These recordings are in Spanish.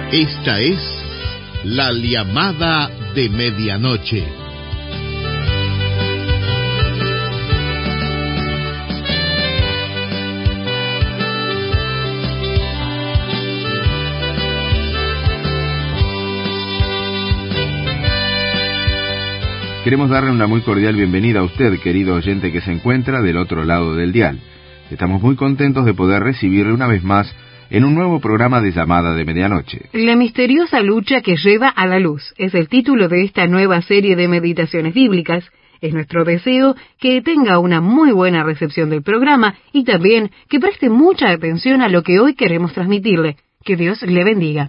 Esta es la llamada de medianoche. Queremos darle una muy cordial bienvenida a usted, querido oyente que se encuentra del otro lado del dial. Estamos muy contentos de poder recibirle una vez más en un nuevo programa de Llamada de Medianoche. La misteriosa lucha que lleva a la luz es el título de esta nueva serie de meditaciones bíblicas. Es nuestro deseo que tenga una muy buena recepción del programa y también que preste mucha atención a lo que hoy queremos transmitirle. Que Dios le bendiga.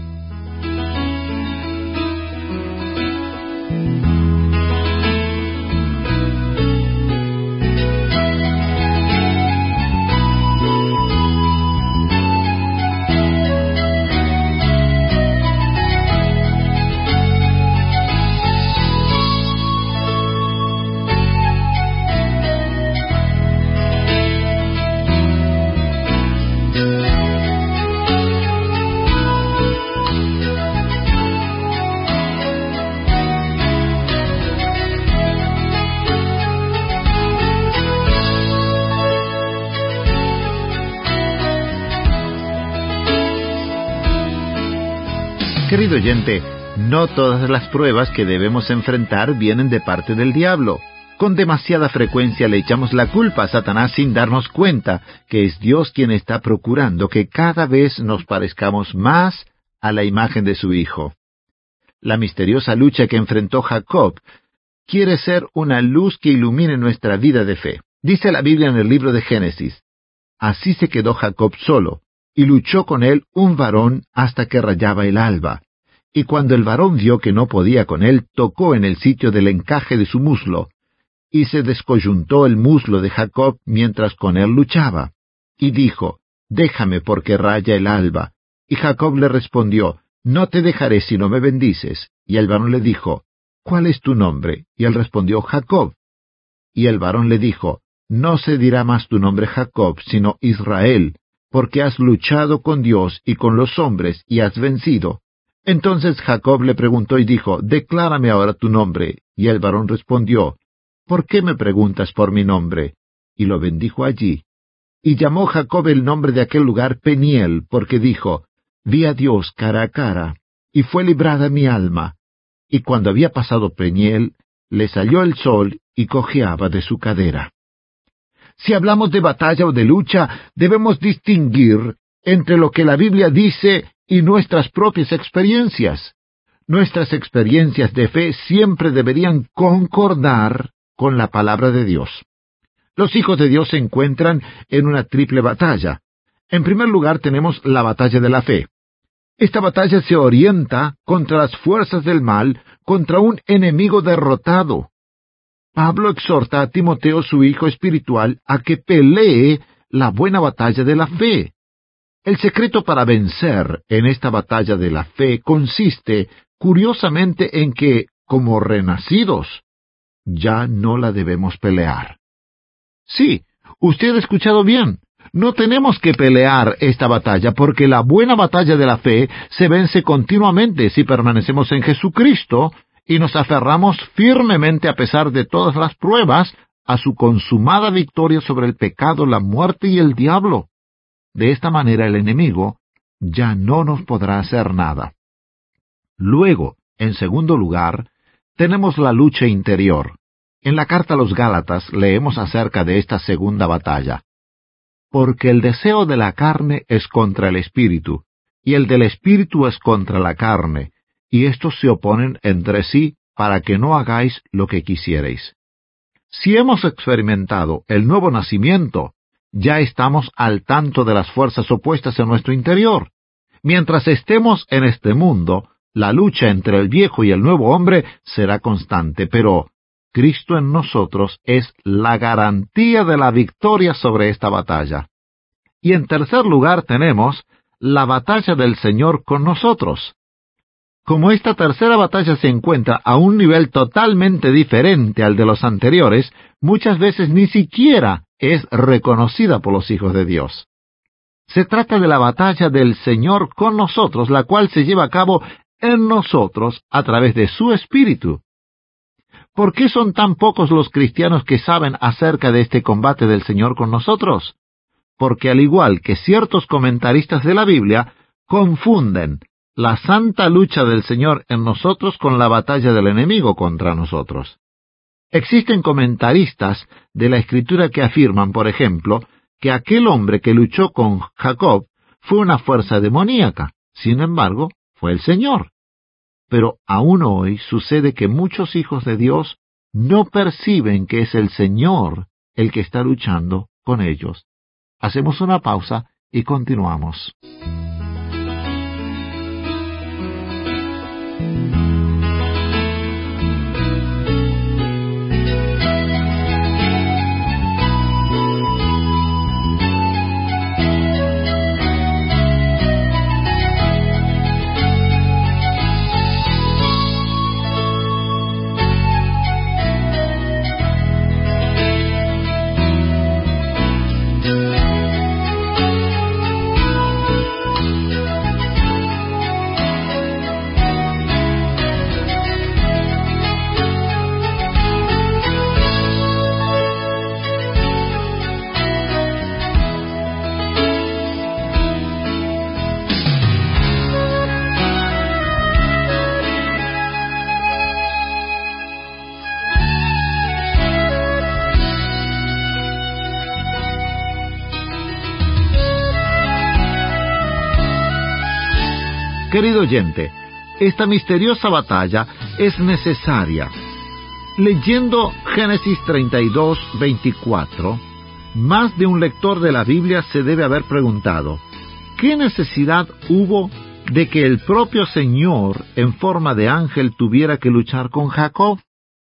Querido oyente, no todas las pruebas que debemos enfrentar vienen de parte del diablo. Con demasiada frecuencia le echamos la culpa a Satanás sin darnos cuenta que es Dios quien está procurando que cada vez nos parezcamos más a la imagen de su Hijo. La misteriosa lucha que enfrentó Jacob quiere ser una luz que ilumine nuestra vida de fe. Dice la Biblia en el libro de Génesis: así se quedó Jacob solo, y luchó con él un varón hasta que rayaba el alba. Y cuando el varón vio que no podía con él, tocó en el sitio del encaje de su muslo, y se descoyuntó el muslo de Jacob mientras con él luchaba. Y dijo: déjame porque raya el alba. Y Jacob le respondió: no te dejaré si no me bendices. Y el varón le dijo: ¿cuál es tu nombre? Y él respondió: Jacob. Y el varón le dijo: no se dirá más tu nombre Jacob, sino Israel, porque has luchado con Dios y con los hombres, y has vencido. Entonces Jacob le preguntó y dijo: declárame ahora tu nombre. Y el varón respondió: ¿por qué me preguntas por mi nombre? Y lo bendijo allí. Y llamó Jacob el nombre de aquel lugar Peniel, porque dijo: vi a Dios cara a cara, y fue librada mi alma. Y cuando había pasado Peniel, le salió el sol y cojeaba de su cadera. Si hablamos de batalla o de lucha, debemos distinguir entre lo que la Biblia dice y nuestras propias experiencias. Nuestras experiencias de fe siempre deberían concordar con la palabra de Dios. Los hijos de Dios se encuentran en una triple batalla. En primer lugar tenemos la batalla de la fe. Esta batalla se orienta contra las fuerzas del mal, contra un enemigo derrotado. Pablo exhorta a Timoteo, su hijo espiritual, a que pelee la buena batalla de la fe. El secreto para vencer en esta batalla de la fe consiste, curiosamente, en que, como renacidos, ya no la debemos pelear. Sí, usted ha escuchado bien. No tenemos que pelear esta batalla, porque la buena batalla de la fe se vence continuamente si permanecemos en Jesucristo y nos aferramos firmemente a pesar de todas las pruebas a su consumada victoria sobre el pecado, la muerte y el diablo. De esta manera el enemigo ya no nos podrá hacer nada. Luego, en segundo lugar, tenemos la lucha interior. En la carta a los Gálatas leemos acerca de esta segunda batalla. Porque el deseo de la carne es contra el espíritu, y el del espíritu es contra la carne, y estos se oponen entre sí para que no hagáis lo que quisierais. Si hemos experimentado el nuevo nacimiento, ya estamos al tanto de las fuerzas opuestas en nuestro interior. Mientras estemos en este mundo, la lucha entre el viejo y el nuevo hombre será constante, pero Cristo en nosotros es la garantía de la victoria sobre esta batalla. Y en tercer lugar tenemos la batalla del Señor con nosotros. Como esta tercera batalla se encuentra a un nivel totalmente diferente al de los anteriores, muchas veces ni siquiera es reconocida por los hijos de Dios. Se trata de la batalla del Señor con nosotros, la cual se lleva a cabo en nosotros a través de su Espíritu. ¿Por qué son tan pocos los cristianos que saben acerca de este combate del Señor con nosotros? Porque al igual que ciertos comentaristas de la Biblia, confunden la santa lucha del Señor en nosotros con la batalla del enemigo contra nosotros. Existen comentaristas de la Escritura que afirman, por ejemplo, que aquel hombre que luchó con Jacob fue una fuerza demoníaca. Sin embargo, fue el Señor. Pero aún hoy sucede que muchos hijos de Dios no perciben que es el Señor el que está luchando con ellos. Hacemos una pausa y continuamos. Querido oyente, esta misteriosa batalla es necesaria. Leyendo Génesis 32, 24, más de un lector de la Biblia se debe haber preguntado, ¿qué necesidad hubo de que el propio Señor, en forma de ángel, tuviera que luchar con Jacob?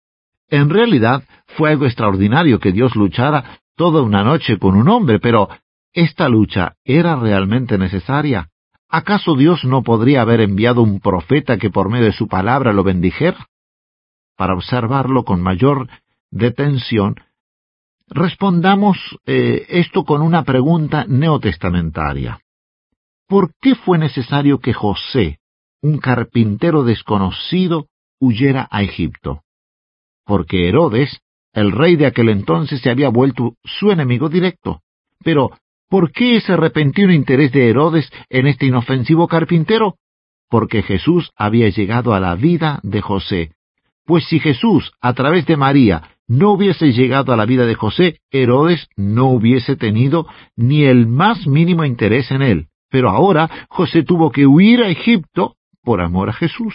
En realidad, fue algo extraordinario que Dios luchara toda una noche con un hombre, pero ¿esta lucha era realmente necesaria? ¿Acaso Dios no podría haber enviado un profeta que por medio de su palabra lo bendijera? Para observarlo con mayor detención, respondamos esto con una pregunta neotestamentaria. ¿Por qué fue necesario que José, un carpintero desconocido, huyera a Egipto? Porque Herodes, el rey de aquel entonces, se había vuelto su enemigo directo. Pero, ¿por qué ese repentino interés de Herodes en este inofensivo carpintero? Porque Jesús había llegado a la vida de José. Pues si Jesús, a través de María, no hubiese llegado a la vida de José, Herodes no hubiese tenido ni el más mínimo interés en él. Pero ahora José tuvo que huir a Egipto por amor a Jesús.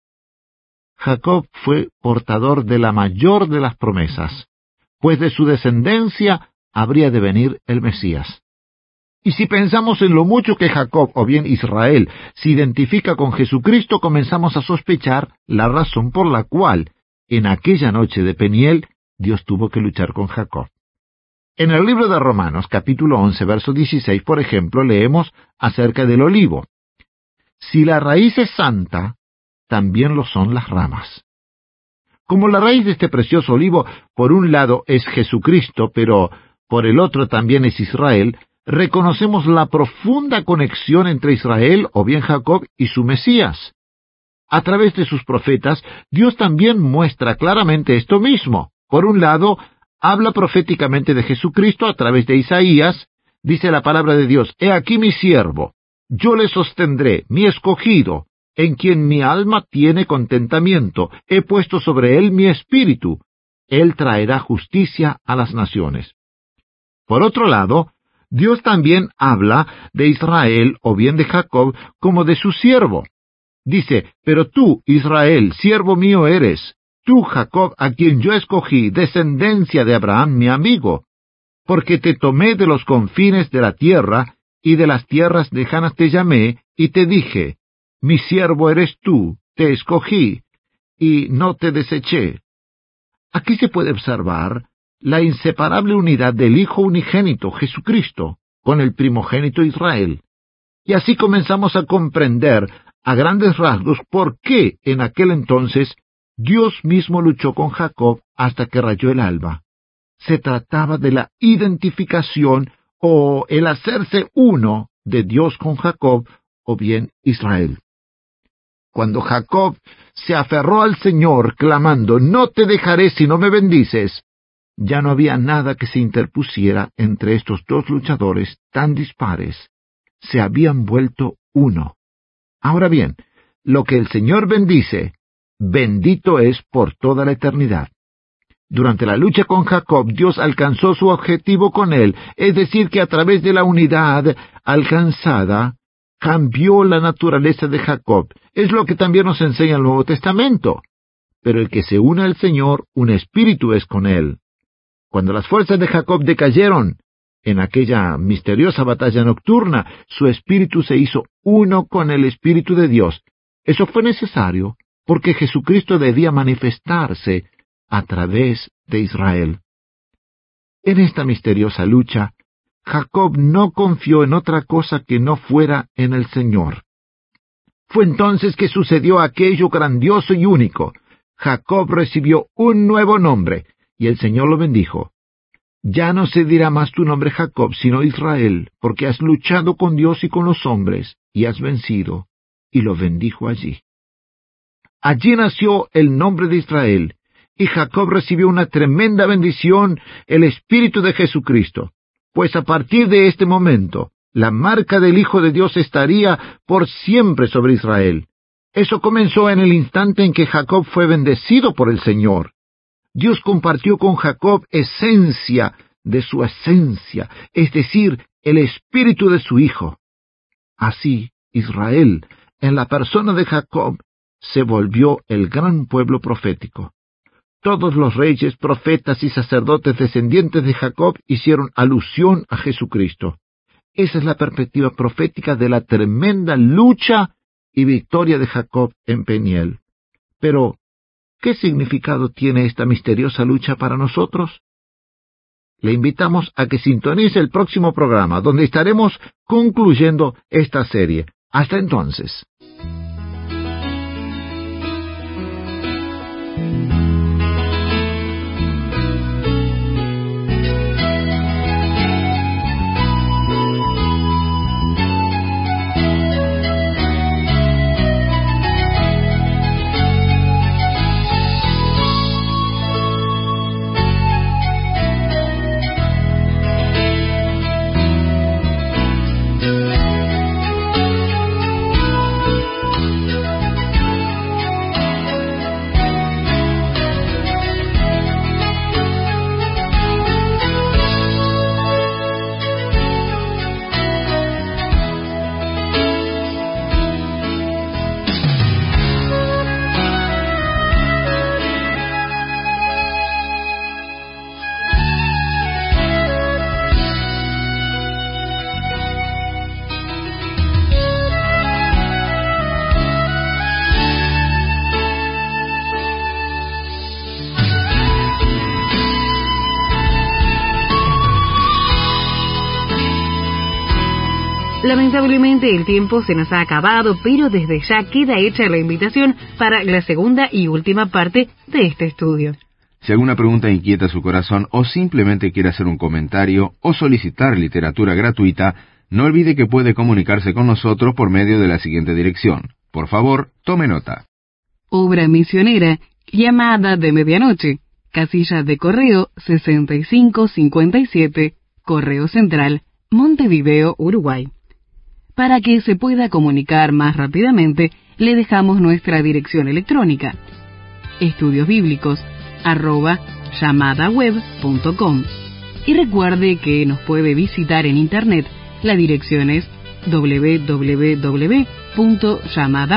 Jacob fue portador de la mayor de las promesas, pues de su descendencia habría de venir el Mesías. Y si pensamos en lo mucho que Jacob, o bien Israel, se identifica con Jesucristo, comenzamos a sospechar la razón por la cual, en aquella noche de Peniel, Dios tuvo que luchar con Jacob. En el libro de Romanos, capítulo 11, verso 16, por ejemplo, leemos acerca del olivo. Si la raíz es santa, también lo son las ramas. Como la raíz de este precioso olivo, por un lado es Jesucristo, pero por el otro también es Israel, reconocemos la profunda conexión entre Israel, o bien Jacob, y su Mesías. A través de sus profetas, Dios también muestra claramente esto mismo. Por un lado, habla proféticamente de Jesucristo a través de Isaías. Dice la palabra de Dios, «He aquí mi siervo, yo le sostendré, mi escogido, en quien mi alma tiene contentamiento. He puesto sobre él mi espíritu. Él traerá justicia a las naciones». Por otro lado, Dios también habla de Israel, o bien de Jacob, como de su siervo. Dice, «Pero tú, Israel, siervo mío eres, tú, Jacob, a quien yo escogí, descendencia de Abraham, mi amigo, porque te tomé de los confines de la tierra, y de las tierras lejanas te llamé, y te dije, mi siervo eres tú, te escogí, y no te deseché». Aquí se puede observar la inseparable unidad del Hijo unigénito, Jesucristo, con el primogénito Israel. Y así comenzamos a comprender a grandes rasgos por qué en aquel entonces Dios mismo luchó con Jacob hasta que rayó el alba. Se trataba de la identificación o el hacerse uno de Dios con Jacob, o bien Israel. Cuando Jacob se aferró al Señor, clamando, «No te dejaré si no me bendices», ya no había nada que se interpusiera entre estos dos luchadores tan dispares. Se habían vuelto uno. Ahora bien, lo que el Señor bendice, bendito es por toda la eternidad. Durante la lucha con Jacob, Dios alcanzó su objetivo con él, es decir, que a través de la unidad alcanzada, cambió la naturaleza de Jacob. Es lo que también nos enseña el Nuevo Testamento. Pero el que se une al Señor, un espíritu es con él. Cuando las fuerzas de Jacob decayeron, en aquella misteriosa batalla nocturna, su espíritu se hizo uno con el Espíritu de Dios. Eso fue necesario, porque Jesucristo debía manifestarse a través de Israel. En esta misteriosa lucha, Jacob no confió en otra cosa que no fuera en el Señor. Fue entonces que sucedió aquello grandioso y único. Jacob recibió un nuevo nombre, y el Señor lo bendijo. Ya no se dirá más tu nombre Jacob, sino Israel, porque has luchado con Dios y con los hombres, y has vencido, y lo bendijo allí. Allí nació el nombre de Israel, y Jacob recibió una tremenda bendición, el Espíritu de Jesucristo, pues a partir de este momento, la marca del Hijo de Dios estaría por siempre sobre Israel. Eso comenzó en el instante en que Jacob fue bendecido por el Señor. Dios compartió con Jacob esencia de su esencia, es decir, el espíritu de su Hijo. Así, Israel, en la persona de Jacob, se volvió el gran pueblo profético. Todos los reyes, profetas y sacerdotes descendientes de Jacob hicieron alusión a Jesucristo. Esa es la perspectiva profética de la tremenda lucha y victoria de Jacob en Peniel. Pero, ¿qué significado tiene esta misteriosa lucha para nosotros? Le invitamos a que sintonice el próximo programa, donde estaremos concluyendo esta serie. Hasta entonces. Lamentablemente el tiempo se nos ha acabado, pero desde ya queda hecha la invitación para la segunda y última parte de este estudio. Si alguna pregunta inquieta su corazón o simplemente quiere hacer un comentario o solicitar literatura gratuita, no olvide que puede comunicarse con nosotros por medio de la siguiente dirección. Por favor, tome nota. Obra misionera, llamada de medianoche, casilla de correo 6557, Correo Central, Montevideo, Uruguay. Para que se pueda comunicar más rápidamente, le dejamos nuestra dirección electrónica: estudiosbiblicos@llamadaweb.com. Y recuerde que nos puede visitar en internet. La dirección es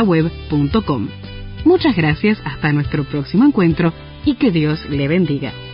www.llamadaweb.com. Muchas gracias, hasta nuestro próximo encuentro y que Dios le bendiga.